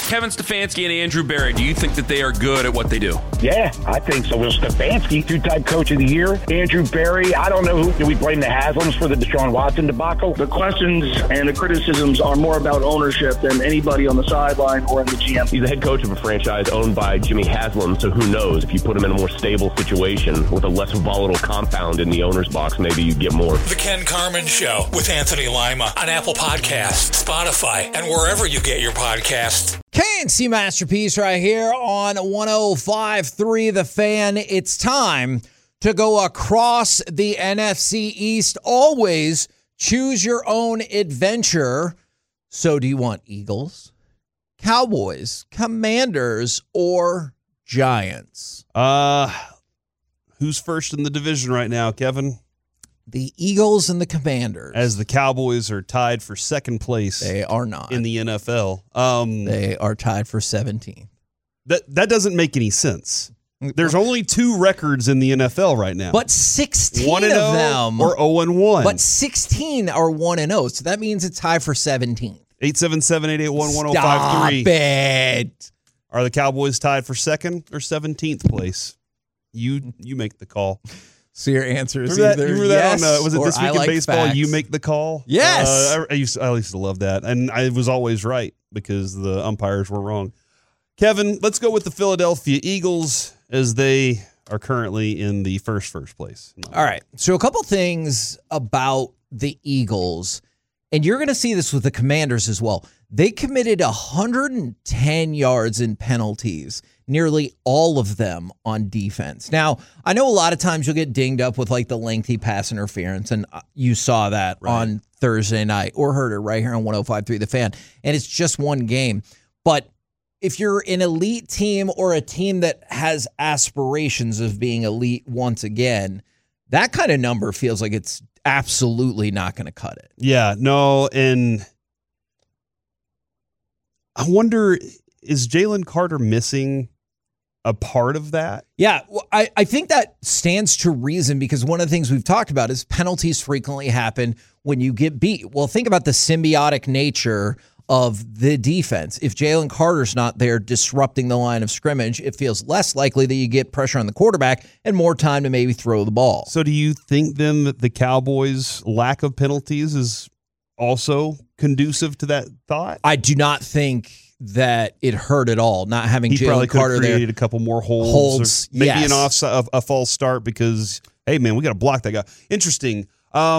Kevin Stefanski and Andrew Berry, do you think that they are good at what they do? Yeah, I think so. Will Stefanski, two-time coach of the year. Andrew Berry, I don't know who. Do we blame the Haslams for the Deshaun Watson debacle? The questions and the criticisms are more about ownership than anybody on the sideline or in the GM. He's the head coach of a franchise owned by Jimmy Haslam, so who knows? If you put him in a more stable situation with a less volatile compound in the owner's box, maybe you get more. The Ken Carman Show with Anthony Lima on Apple Podcasts, Spotify, and wherever you get your podcasts. K&C Masterpiece right here on 105.3 The Fan. It's time to go across the NFC East. Always choose your own adventure. So do you want Eagles, Cowboys, Commanders, or Giants? Who's first in the division right now, Kevin? The Eagles and the Commanders. As the Cowboys are tied for second place. They are not. In the NFL. They are tied for 17th. That doesn't make any sense. There's only 2 records in the NFL right now. But 16 of them. Or 0-1. But 16 are 1-0. So that means it's tied for 17th. 877-881-1053. Stop it. Are the Cowboys tied for second or 17th place? You make the call. So your answer is remember either that yes on, was it or This Week I in like Baseball? facts. You make the call? Yes. I used to love that. And I was always right because the umpires were wrong. Kevin, let's go with the Philadelphia Eagles as they are currently in the first place. All right. So a couple things about the Eagles, and you're going to see this with the Commanders as well. They committed 110 yards in penalties, nearly all of them on defense. Now, I know a lot of times you'll get dinged up with like the lengthy pass interference, and you saw that on Thursday night or heard it right here on 105.3 The Fan, and it's just one game. But if you're an elite team or a team that has aspirations of being elite once again, that kind of number feels like it's absolutely not going to cut it. Yeah, no, and I wonder, is Jalen Carter missing a part of that? Yeah, well, I think that stands to reason because one of the things we've talked about is penalties frequently happen when you get beat. Well, think about the symbiotic nature of the defense. If Jalen Carter's not there disrupting the line of scrimmage, it feels less likely that you get pressure on the quarterback and more time to maybe throw the ball. So do you think then that the Cowboys' lack of penalties is also conducive to that thought? I do not think that it hurt at all, not having Jalen Carter there. Created a couple more holds or maybe a false start because, hey, man, we got to block that guy. Interesting.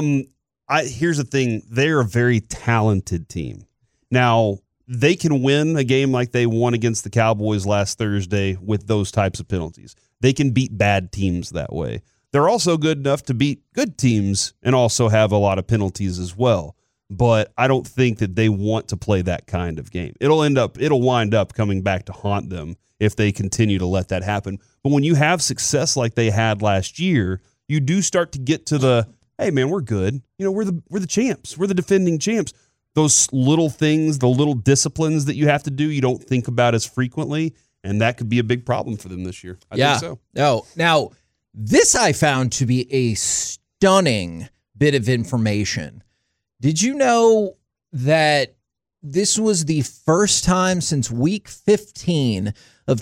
Here's the thing. They're a very talented team. Now, they can win a game like they won against the Cowboys last Thursday with those types of penalties. They can beat bad teams that way. They're also good enough to beat good teams and also have a lot of penalties as well. But I don't think that they want to play that kind of game. It'll wind up coming back to haunt them if they continue to let that happen. But when you have success like they had last year, you do start to get to the, hey man, we're good. We're the champs. We're the defending champs. Those little things, the little disciplines that you have to do, you don't think about as frequently, and that could be a big problem for them this year. I think so. No. Now, this I found to be a stunning bit of information. Did you know that this was the first time since week 15 of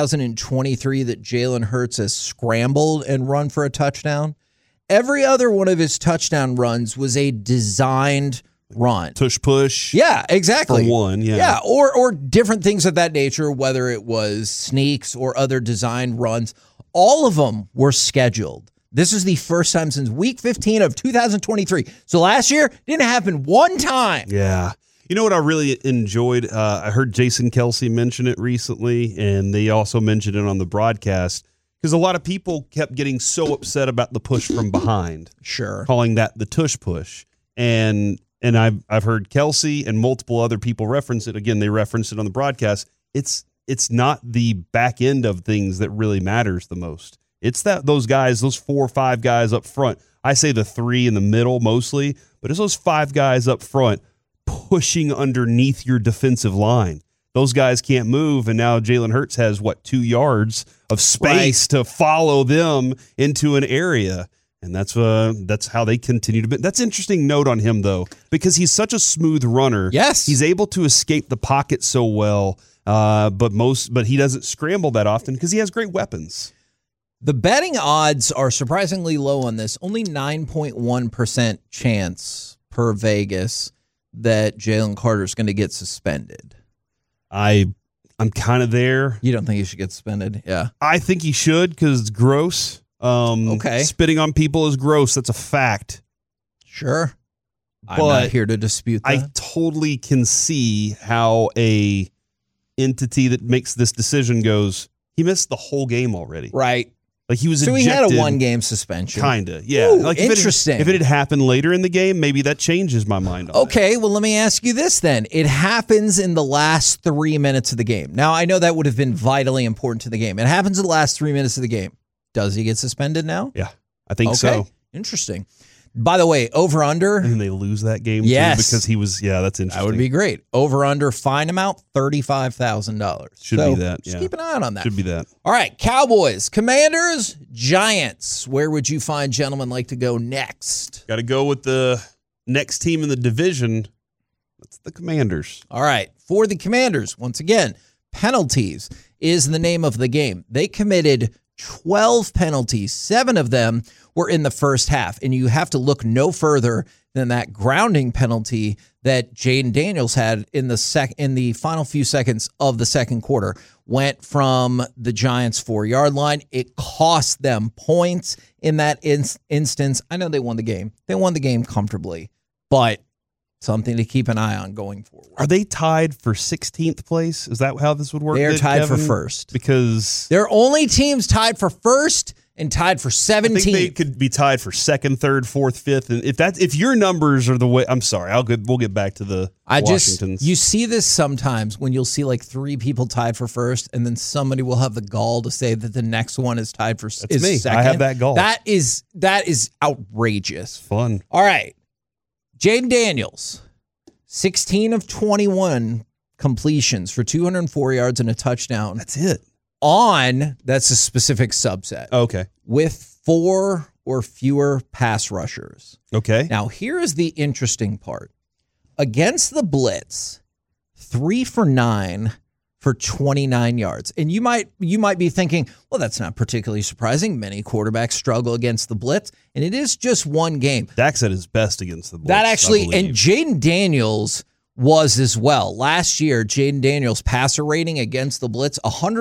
2023 that Jalen Hurts has scrambled and run for a touchdown? Every other one of his touchdown runs was a designed run. Tush push. Yeah, exactly. For one, yeah. Yeah, or different things of that nature, whether it was sneaks or other designed runs. All of them were scheduled. This is the first time since week 15 of 2023. So last year, didn't happen one time. Yeah. You know what I really enjoyed? I heard Jason Kelce mention it recently, and they also mentioned it on the broadcast, because a lot of people kept getting so upset about the push from behind. Sure. Calling that the tush push. And I've heard Kelce and multiple other people reference it. Again, they referenced it on the broadcast. It's not the back end of things that really matters the most. It's those 4 or 5 guys up front. I say the 3 in the middle mostly, but it's those 5 guys up front pushing underneath your defensive line. Those guys can't move, and now Jalen Hurts has, 2 yards of space to follow them into an area. And that's how they continue to be. That's an interesting note on him, though, because he's such a smooth runner. Yes. He's able to escape the pocket so well. But he doesn't scramble that often because he has great weapons. The betting odds are surprisingly low on this. Only 9.1% chance per Vegas that Jalen Carter's going to get suspended. I'm kind of there. You don't think he should get suspended? Yeah. I think he should because it's gross. Okay. Spitting on people is gross. That's a fact. Sure. I'm But not here to dispute that. I totally can see how a entity that makes this decision goes, he missed the whole game already. Right. Like he was So ejected. he had a one-game suspension. Kind of, yeah. Ooh, like interesting. If it had happened later in the game, maybe that changes my mind on Okay, well, let me ask you this then. It happens in the last 3 minutes of the game. Now, I know that would have been vitally important to the game. It happens in the last 3 minutes of the game. Does he get suspended now? Yeah, I think so. Interesting. By the way, over-under. And then they lose that game Yes. too because he was, that's interesting. That would be great. Over-under, fine amount, $35,000. Should be that, Just yeah. keep an eye on that. Should be that. All right, Cowboys, Commanders, Giants. Where would you find gentlemen like to go next? Got to go with the next team in the division. That's the Commanders. All right, for the Commanders, once again, penalties is the name of the game. They committed 12 penalties. 7 of them were in the first half, and you have to look no further than that grounding penalty that Jaden Daniels had in the final few seconds of the second quarter. Went from the Giants' 4-yard line. It cost them points in that instance. I know they won the game. They won the game comfortably, but something to keep an eye on going forward. Are they tied for 16th place? Is that how this would work? They are then, tied Kevin? for first. Because they're only teams tied for first and tied for 17th. I think they could be tied for 2nd, 3rd, 4th, 5th. And if your numbers are the way, I'm sorry, we'll get back to the Washingtons. You see this sometimes when you'll see like 3 people tied for first, and then somebody will have the gall to say that the next one is tied for That's me. second. I have that gall. That is outrageous. Fun. All right, Jaden Daniels, 16 of 21 completions for 204 yards and a touchdown. That's it. That's a specific subset. Okay. With 4 or fewer pass rushers. Okay. Now, here is the interesting part. Against the blitz, 3 for 9 for 29 yards. And you might be thinking, well, that's not particularly surprising. Many quarterbacks struggle against the blitz, and it is just one game. Dak's at his best against the blitz. That actually, and Jaden Daniels was as well. Last year, Jaden Daniels' passer rating against the blitz,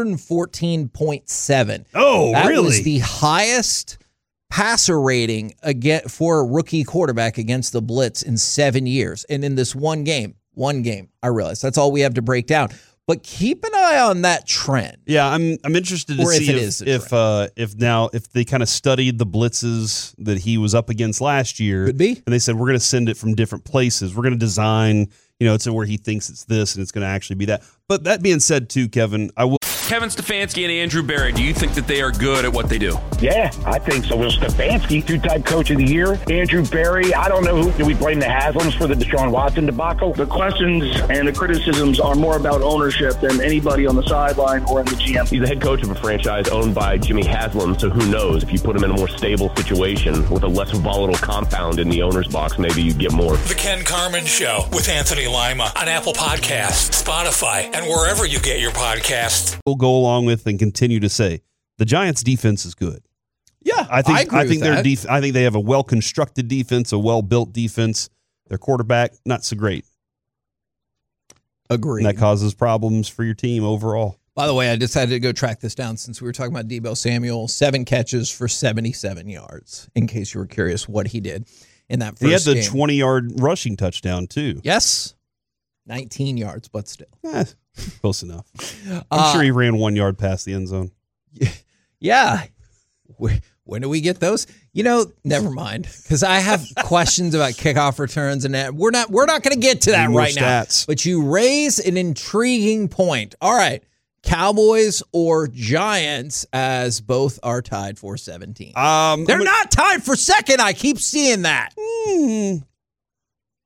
114.7. Oh, that really? That was the highest passer rating for a rookie quarterback against the blitz in 7 years. And in this one game, I realize that's all we have to break down. But keep an eye on that trend. Yeah, I'm interested to see if they kind of studied the blitzes that he was up against last year. Could be. And they said, we're going to send it from different places. We're going to design, to where he thinks it's this and it's going to actually be that. But that being said, too, Kevin, I will. Kevin Stefanski and Andrew Berry, do you think that they are good at what they do? Yeah, I think so. Will Stefanski, 2-time coach of the year. Andrew Berry, I don't know do we blame the Haslams for the Deshaun Watson debacle? The questions and the criticisms are more about ownership than anybody on the sideline or in the GM. He's the head coach of a franchise owned by Jimmy Haslam, so who knows? If you put him in a more stable situation with a less volatile compound in the owner's box, maybe you get more. The Ken Carman Show with Anthony Lima on Apple Podcasts, Spotify, and wherever you get your podcasts. We'll go along with and continue to say the Giants' defense is good. Yeah, I think their I think they have a well-constructed defense, a well-built defense. Their quarterback, not so great. Agreed. And that causes problems for your team overall. By the way, I decided to go track this down since we were talking about Deebo Samuel. 7 catches for 77 yards, in case you were curious what he did in that first game. He had the 20-yard rushing touchdown, too. Yes. 19 yards, but still. Close enough. I'm sure he ran 1 yard past the end zone. Yeah. When do we get those? Never mind, because I have questions about kickoff returns, and we're not going to get to that right now. But you raise an intriguing point. All right, Cowboys or Giants, as both are tied for 17. They're not tied for second. I keep seeing that.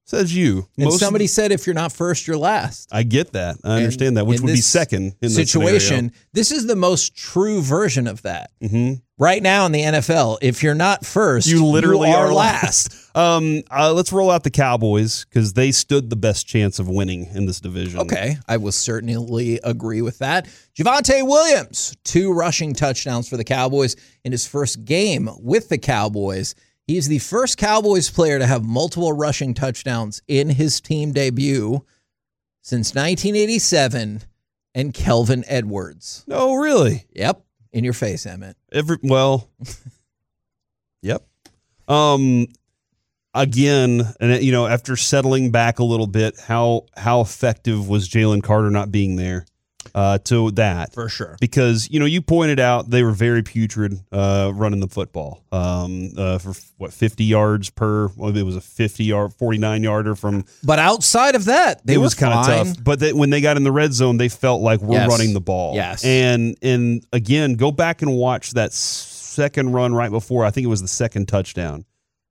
Says you. And somebody said if you're not first, you're last. I get that. I understand that, which would be second in this situation. This is the most true version of that. Mm-hmm. Right now in the NFL, if you're not first, you literally are last. Let's roll out the Cowboys because they stood the best chance of winning in this division. Okay, I will certainly agree with that. Javonte Williams, 2 rushing touchdowns for the Cowboys in his first game with the Cowboys. He's the first Cowboys player to have multiple rushing touchdowns in his team debut since 1987, and Kelvin Edwards. Oh, really? Yep. In your face, Emmett. Yep. Again, and after settling back a little bit, how effective was Jalen Carter not being there? To that. For sure. Because, you pointed out they were very putrid running the football. For 50 yards per, it was a 49-yarder from. But outside of that, it was kind of tough. But when they got in the red zone, they felt like we're running the ball. Yes. And again, go back and watch that second run right before, I think it was the second touchdown.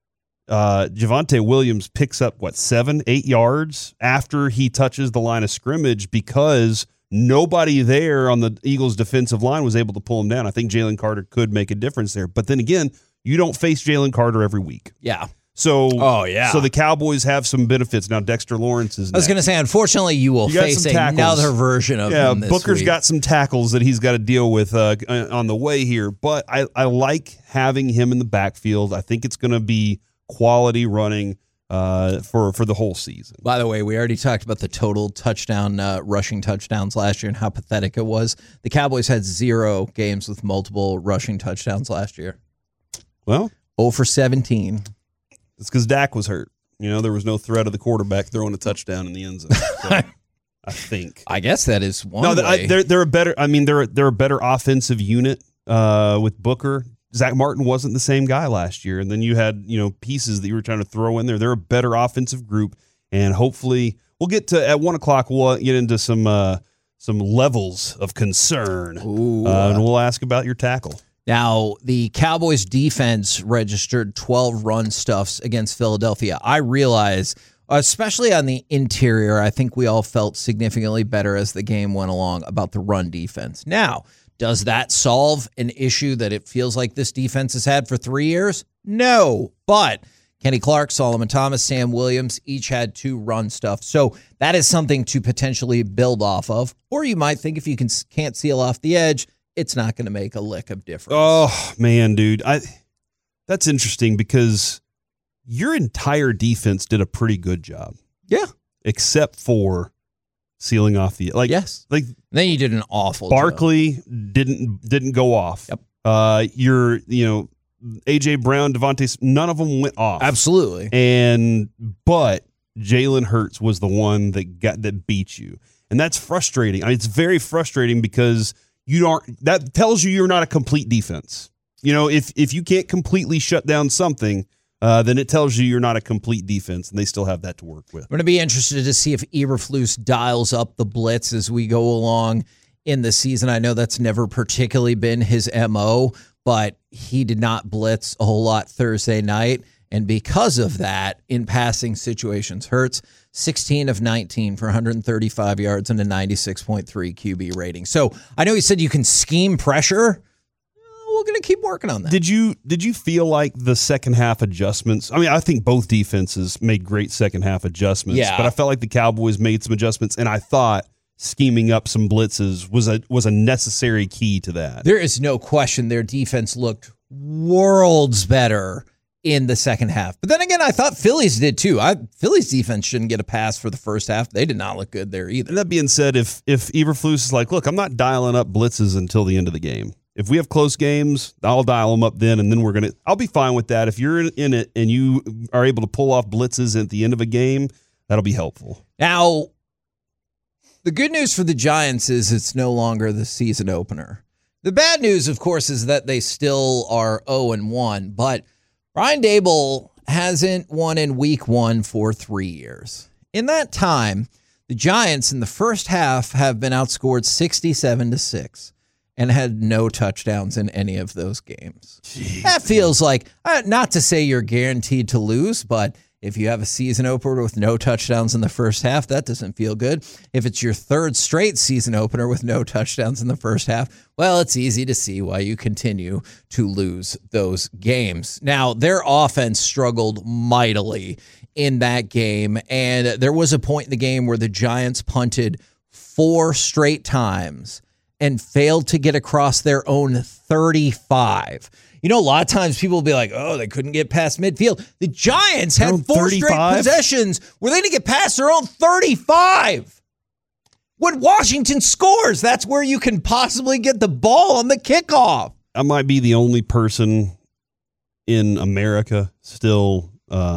Javonte Williams picks up, 7-8 yards after he touches the line of scrimmage because nobody there on the Eagles' defensive line was able to pull him down. I think Jalen Carter could make a difference there. But then again, you don't face Jalen Carter every week. Yeah. So, yeah. So the Cowboys have some benefits. Now, Dexter Lawrence is next. I was going to say, unfortunately, you will face another version of him this Booker's week. got some tackles that he's got to deal with on the way here. But I like having him in the backfield. I think it's going to be quality running for the whole season. By the way, we already talked about the total rushing touchdowns last year and how pathetic it was. The Cowboys had 0 games with multiple rushing touchdowns last year. Well, 0 for 17. It's because Dak was hurt. There was no threat of the quarterback throwing a touchdown in the end zone. So, I think. I guess that is one way. They're a better. I mean, they're a better offensive unit with Booker. Zach Martin wasn't the same guy last year, and then you had pieces that you were trying to throw in there. They're a better offensive group, and hopefully we'll get to at 1:00. We'll get into some levels of concern, and we'll ask about your tackle. Now, the Cowboys defense registered 12 run stuffs against Philadelphia. I realize, especially on the interior, I think we all felt significantly better as the game went along about the run defense. Now, does that solve an issue that it feels like this defense has had for 3 years? No, but Kenny Clark, Solomon Thomas, Sam Williams each had 2 run stuff. So that is something to potentially build off of. Or you might think if you can't seal off the edge, it's not going to make a lick of difference. Oh, man, dude. That's interesting because your entire defense did a pretty good job. Yeah. Except for sealing off the yes. Then you did an awful Barkley job. didn't go off. Yep. AJ Brown, Devontae, none of them went off. Absolutely. But Jalen Hurts was the one that beat you. And that's frustrating. It's very frustrating because that tells you you're not a complete defense. If you can't completely shut down something, then it tells you you're not a complete defense, and they still have that to work with. I'm going to be interested to see if Eberflus dials up the blitz as we go along in the season. I know that's never particularly been his MO, but he did not blitz a whole lot Thursday night, and because of that, in passing situations, Hurts 16 of 19 for 135 yards and a 96.3 QB rating. So I know he said you can scheme pressure. We're going to keep working on that. Did you feel like the second half adjustments? I mean, I think both defenses made great second half adjustments. Yeah. But I felt like the Cowboys made some adjustments, and I thought scheming up some blitzes was a necessary key to that. There is no question their defense looked worlds better in the second half. But then again, I thought Philly's did too. Philly's defense shouldn't get a pass for the first half. They did not look good there either. And that being said, if Eberflus is like, look, I'm not dialing up blitzes until the end of the game. If we have close games, I'll dial them up then, and then I'll be fine with that. If you're in it and you are able to pull off blitzes at the end of a game, that'll be helpful. Now, the good news for the Giants is it's no longer the season opener. The bad news, of course, is that they still are 0-1, but Brian Daboll hasn't won in week 1 for 3 years. In that time, the Giants in the first half have been outscored 67-6 and had no touchdowns in any of those games. Jeez. That feels like, not to say you're guaranteed to lose, but If you have a season opener with no touchdowns in the first half, that doesn't feel good. If it's your third straight season opener with no touchdowns in the first half, well, it's easy to see why you continue to lose those games. Now, their offense struggled mightily in that game, and there was a point in the game where the Giants punted 4 straight times and failed to get across their own 35. You know, a lot of times people will be like, oh, they couldn't get past midfield. The Giants had 4 straight possessions where they didn't get past their own 35. When Washington scores, that's where you can possibly get the ball on the kickoff. I might be the only person in America still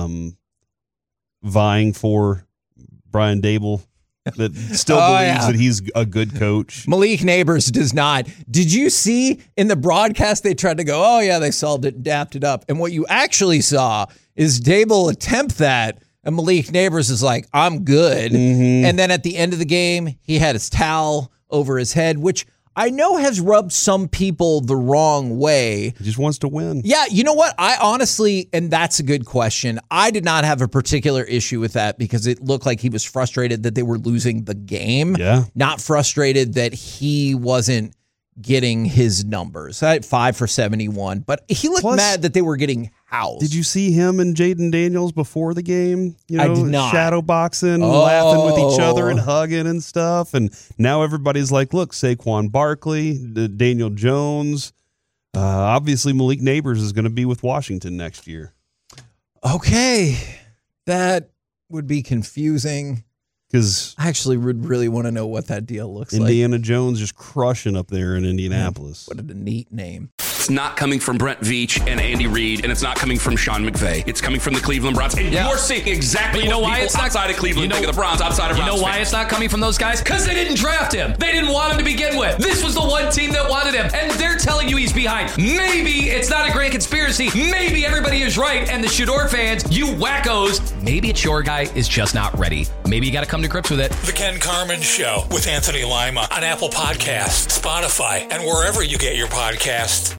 vying for Brian Daboll that still believes that he's a good coach. Malik Neighbors does not. Did you see in the broadcast they tried to go, oh, yeah, they solved it, adapted up. And what you actually saw is Daboll attempt that, and Malik Neighbors is like, I'm good. Mm-hmm. And then at the end of the game, he had his towel over his head, which I know has rubbed some people the wrong way. He just wants to win. Yeah, you know what? I honestly, and that's a good question, I did not have a particular issue with that because it looked like he was frustrated that they were losing the game. Yeah. Not frustrated that he wasn't getting his numbers. 5 for 71. But he looked mad that they were getting housed. Did you see him and Jaden Daniels before the game? You know, I did not. Shadow boxing, laughing with each other and hugging and stuff. And now everybody's like, look, Saquon Barkley, Daniel Jones. Obviously, Malik Neighbors is going to be with Washington next year. Okay. That would be confusing. Because I actually would really want to know what that deal looks like. Indiana Jones just crushing up there in Indianapolis. What a neat name. It's not coming from Brent Veach and Andy Reid, and it's not coming from Sean McVay. It's coming from the Cleveland Browns. And you're seeing exactly what people outside of Cleveland think of the Browns, outside of Browns. You know why it's not coming from those guys? Because they didn't draft him. They didn't want him to begin with. This was the one team that wanted him, and they're telling you he's behind. Maybe it's not a grand conspiracy. Maybe everybody is right, and the Shador fans, you wackos, maybe it's your guy is just not ready. Maybe you got to come to grips with it. The Ken Carman Show with Anthony Lima on Apple Podcasts, Spotify, and wherever you get your podcasts.